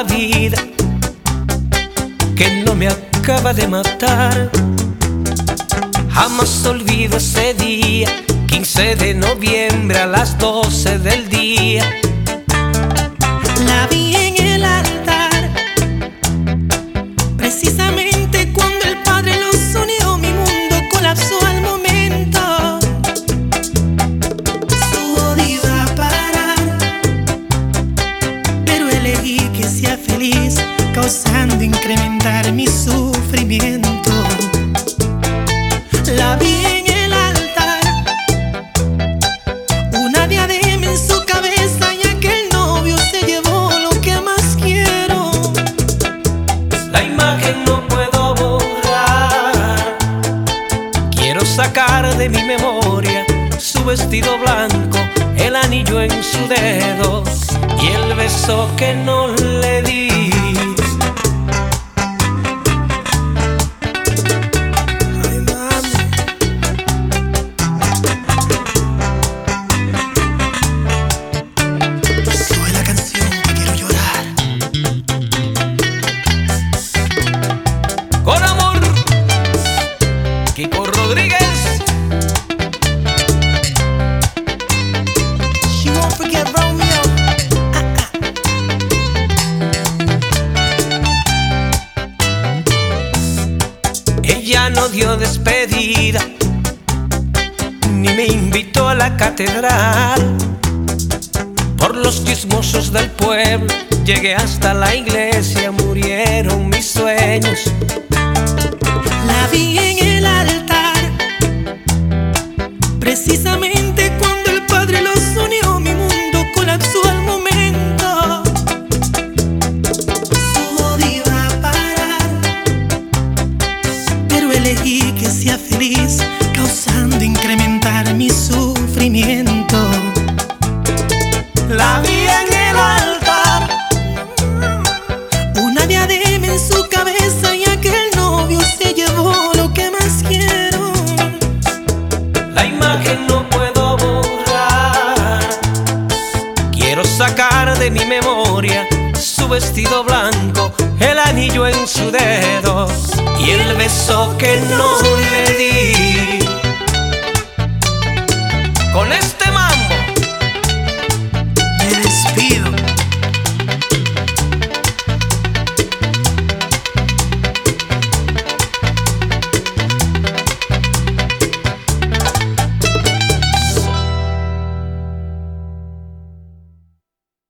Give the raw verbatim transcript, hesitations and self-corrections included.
la vida que no me acaba de matar. Jamás olvido ese día, quince de noviembre a las doce del día. La vi en el altar, precisamente cuando el Padre los unió. Mi mundo colapsó al momento. Su odio iba a parar, pero elegí que sea feliz, causando incrementar mi sufrimiento. La vi en el altar, una diadema en su cabeza, ya que el novio se llevó lo que más quiero. La imagen no puedo borrar, quiero sacar de mi memoria su vestido blanco, el anillo en su dedo y el beso que no le di. Con amor, Kiko Rodríguez. She won't forget Romeo. Ella no dio despedida, ni me invitó a la catedral. Por los chismosos del pueblo llegué hasta la iglesia, murieron mis sueños. La vi en el altar, precisamente cuando el Padre los unió. Mi mundo colapsó al momento. Su odio iba a parar, pero elegí que sea feliz, causando incrementar mi sufrimiento. La vi en el altar, una diadema en su cabeza, ya que el novio se llevó lo que más quiero. la imagen no puedo borrar, quiero sacar de mi memoria su vestido blanco, el anillo en su dedo y el beso que no le di.